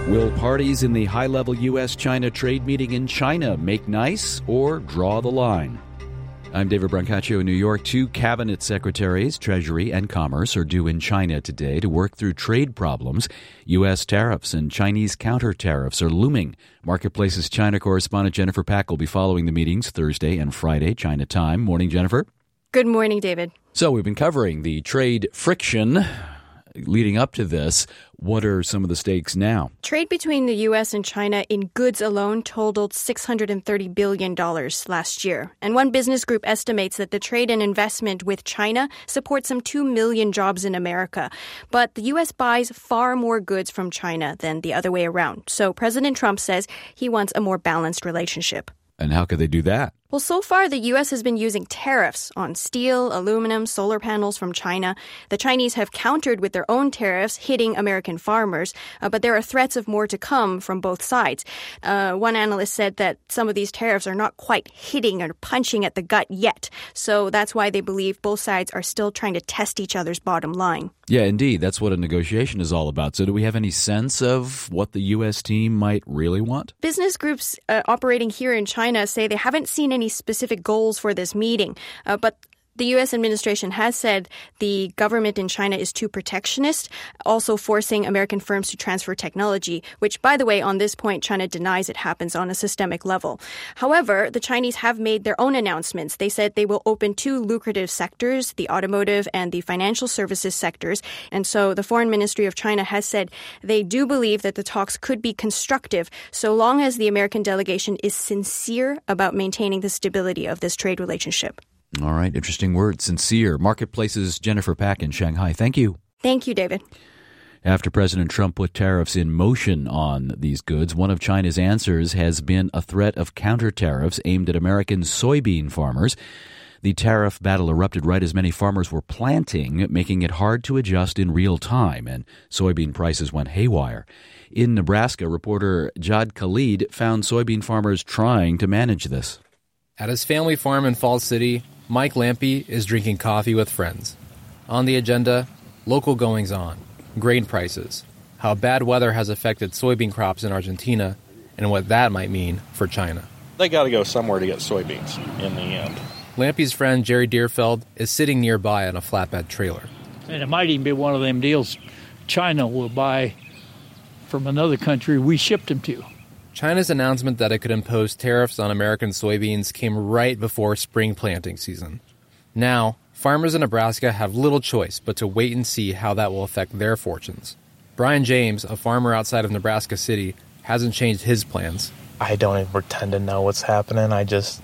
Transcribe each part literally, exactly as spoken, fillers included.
Will parties in the high-level U S China trade meeting in China make nice or draw the line? I'm David Brancaccio in New York. Two cabinet secretaries, Treasury and Commerce, are due in China today to work through trade problems. U S tariffs and Chinese counter-tariffs are looming. Marketplace's China correspondent Jennifer Pack will be following the meetings Thursday and Friday, China time. Morning, Jennifer. Good morning, David. So we've been covering the trade friction leading up to this. What are some of the stakes now? Trade between the U S and China in goods alone totaled six hundred thirty billion dollars last year. And one business group estimates that the trade and investment with China supports some two million jobs in America. But the U S buys far more goods from China than the other way around. So President Trump says he wants a more balanced relationship. And how could they do that? Well, so far, the U S has been using tariffs on steel, aluminum, solar panels from China. The Chinese have countered with their own tariffs, hitting American farmers. Uh, but there are threats of more to come from both sides. Uh, one analyst said that some of these tariffs are not quite hitting or punching at the gut yet. So that's why they believe both sides are still trying to test each other's bottom line. Yeah, indeed. That's what a negotiation is all about. So do we have any sense of what the U S team might really want? Business groups uh, operating here in China say they haven't seen any specific goals for this meeting, uh, but the U S administration has said the government in China is too protectionist, also forcing American firms to transfer technology, which, by the way, on this point, China denies it happens on a systemic level. However, the Chinese have made their own announcements. They said they will open two lucrative sectors, the automotive and the financial services sectors. And so the Foreign Ministry of China has said they do believe that the talks could be constructive so long as the American delegation is sincere about maintaining the stability of this trade relationship. All right. Interesting word. Sincere. Marketplace's Jennifer Pack in Shanghai. Thank you. Thank you, David. After President Trump put tariffs in motion on these goods, one of China's answers has been a threat of counter tariffs aimed at American soybean farmers. The tariff battle erupted right as many farmers were planting, making it hard to adjust in real time, and soybean prices went haywire. In Nebraska, reporter Jad Khalid found soybean farmers trying to manage this. At his family farm in Falls City, Mike Lampe is drinking coffee with friends. On the agenda, local goings-on, grain prices, how bad weather has affected soybean crops in Argentina, and what that might mean for China. They got to go somewhere to get soybeans in the end. Lampe's friend Jerry Deerfeld is sitting nearby on a flatbed trailer. And it might even be one of them deals China will buy from another country we shipped them to. China's announcement that it could impose tariffs on American soybeans came right before spring planting season. Now, farmers in Nebraska have little choice but to wait and see how that will affect their fortunes. Brian James, a farmer outside of Nebraska City, hasn't changed his plans. I don't even pretend to know what's happening. I just,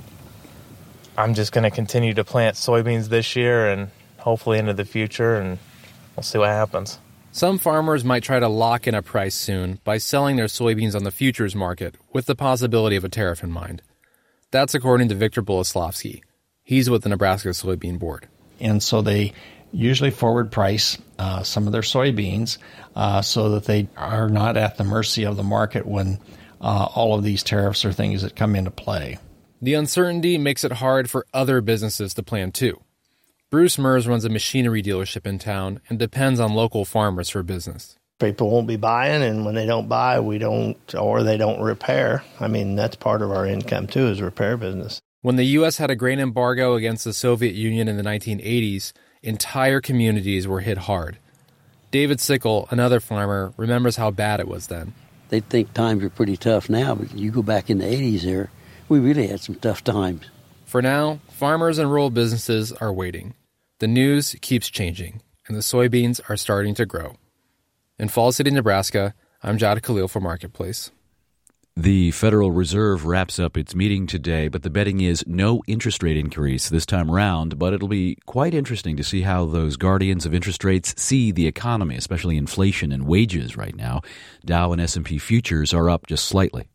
I'm just going to continue to plant soybeans this year and hopefully into the future, and we'll see what happens. Some farmers might try to lock in a price soon by selling their soybeans on the futures market with the possibility of a tariff in mind. That's according to Victor Boleslavsky. He's with the Nebraska Soybean Board. And so they usually forward price uh, some of their soybeans uh, so that they are not at the mercy of the market when uh, all of these tariffs are things that come into play. The uncertainty makes it hard for other businesses to plan too. Bruce Mers runs a machinery dealership in town and depends on local farmers for business. People won't be buying, and when they don't buy, we don't, or they don't repair. I mean, that's part of our income, too, is repair business. When the U S had a grain embargo against the Soviet Union in the nineteen eighties, entire communities were hit hard. David Sickle, another farmer, remembers how bad it was then. They think times are pretty tough now, but you go back in the eighties there, we really had some tough times. For now, farmers and rural businesses are waiting. The news keeps changing, and the soybeans are starting to grow. In Falls City, Nebraska, I'm Jad Khalil for Marketplace. The Federal Reserve wraps up its meeting today, but the betting is no interest rate increase this time around. But it'll be quite interesting to see how those guardians of interest rates see the economy, especially inflation and wages right now. Dow and S and P futures are up just slightly.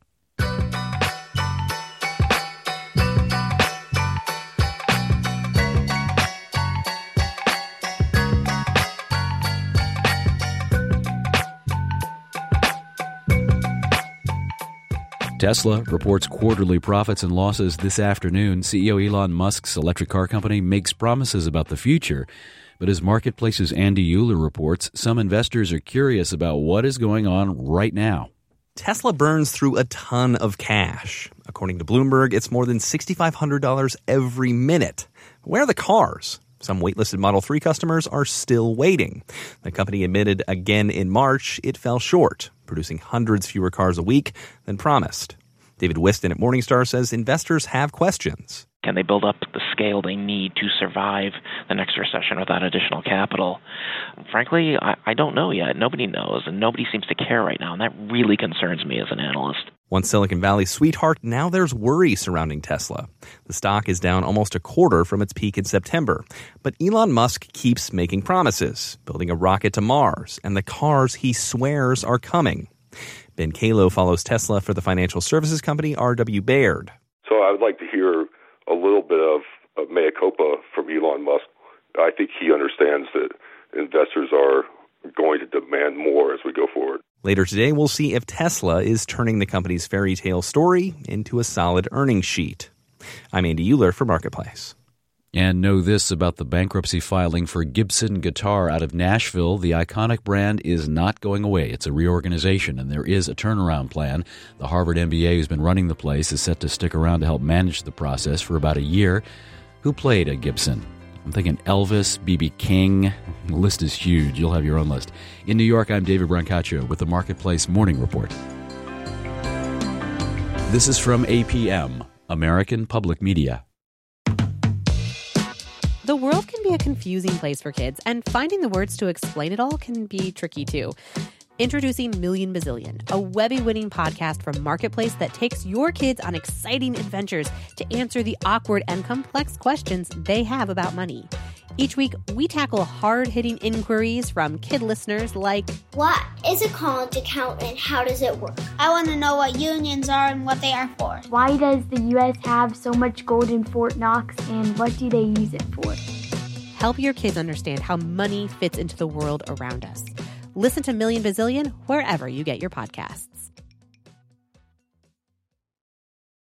Tesla reports quarterly profits and losses this afternoon. C E O Elon Musk's electric car company makes promises about the future. But as Marketplace's Andy Euler reports, some investors are curious about what is going on right now. Tesla burns through a ton of cash. According to Bloomberg, it's more than six thousand five hundred dollars every minute. Where are the cars? Some waitlisted Model three customers are still waiting. The company admitted again in March it fell short, producing hundreds fewer cars a week than promised. David Whiston at Morningstar says investors have questions. Can they build up the scale they need to survive the next recession without additional capital? Frankly, I, I don't know yet. Nobody knows, and nobody seems to care right now, and that really concerns me as an analyst. Once Silicon Valley's sweetheart, now there's worry surrounding Tesla. The stock is down almost a quarter from its peak in September. But Elon Musk keeps making promises, building a rocket to Mars, and the cars he swears are coming. Ben Kalo follows Tesla for the financial services company R W Baird. So I would like to hear a little bit of, of mea culpa from Elon Musk. I think he understands that investors are going to demand more as we go forward. Later today, we'll see if Tesla is turning the company's fairy tale story into a solid earnings sheet. I'm Andy Euler for Marketplace. And know this about the bankruptcy filing for Gibson Guitar out of Nashville. The iconic brand is not going away. It's a reorganization, and there is a turnaround plan. The Harvard M B A who's been running the place is set to stick around to help manage the process for about a year. Who played a Gibson? I'm thinking Elvis, B B King. The list is huge. You'll have your own list. In New York, I'm David Brancaccio with the Marketplace Morning Report. This is from A P M, American Public Media. The world can be a confusing place for kids, and finding the words to explain it all can be tricky too. Introducing Million Bazillion, a Webby-winning podcast from Marketplace that takes your kids on exciting adventures to answer the awkward and complex questions they have about money. Each week, we tackle hard-hitting inquiries from kid listeners like, what is a college account and how does it work? I want to know what unions are and what they are for. Why does the U S have so much gold in Fort Knox and what do they use it for? Help your kids understand how money fits into the world around us. Listen to Million Bazillion wherever you get your podcasts.